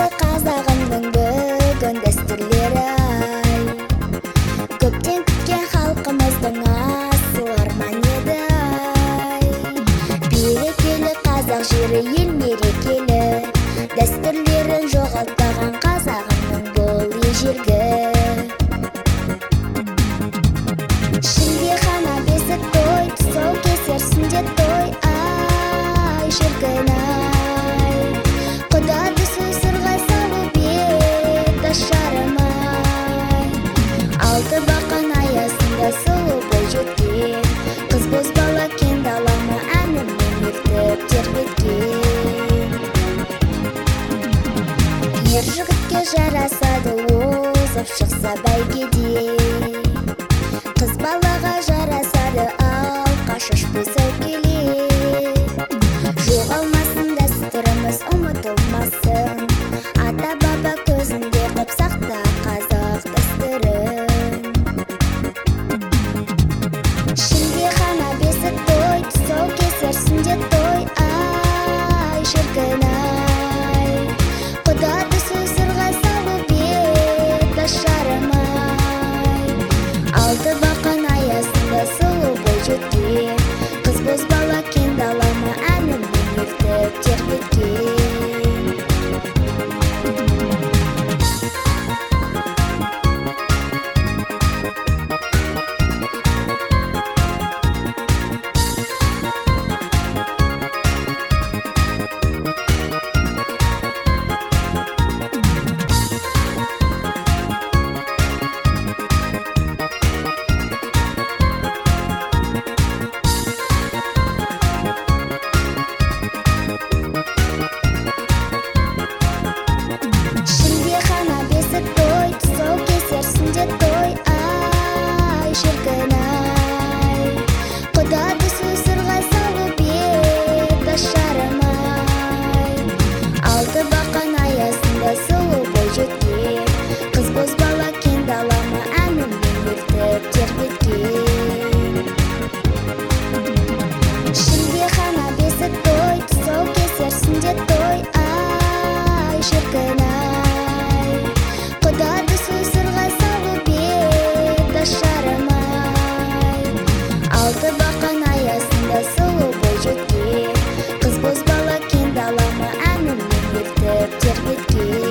киелі қазағымның бүгін дәстүрлері ай. Көптен күткен халқымыздың асыл арман еді ай. Берекелі қазақ жері ел мерекелі, дәстүрлерін жоғалтпаған қазағымның бұл ежелгі. Шілдехана бесік той, тұсаукесерсінде той ай, шіркін ай. Құдады сұрға салып ет ашарым ай. Алты бақан аясында сұлу бой жеткен, қыз бозбала кең даланы әніммен ертіп тербеткен. Ер жігітке жарасады озып шықса бәйгеде, қыз балаға жарасады алқа шашпай сәукеле. Жоғалмасын дәстүріміз, ұмытылмасын, ата баба көзінде қып сақта қазақ дәстүрін. Шілдехана бесік той, тұсаукесерсінде той ай, шіркін ай. Құдады сұрға салып ет ашарым ай. Алты бақан аясында сұлу бой жеткен, қыз бозбала кең даланы әніммен ертіп тербеткен. Шілдехана бесік той, тұсаукесерсінде той ай, шіркін ай. Құдады сұрға салып ет ашарым ай. Алты бақан аясында сұлу бой жеткен, қыз бозбала кең даланы әніммен ертіп тербеткен. Шілдехана бесік той, тұсаукесерсінде той ай, шіркін ай. Құдады сұрға салып ет ашарым ай. Алты бақан аясында сұлу бой жеткен, қыз бозбала кең даланы әніммен ертіп тербеткен.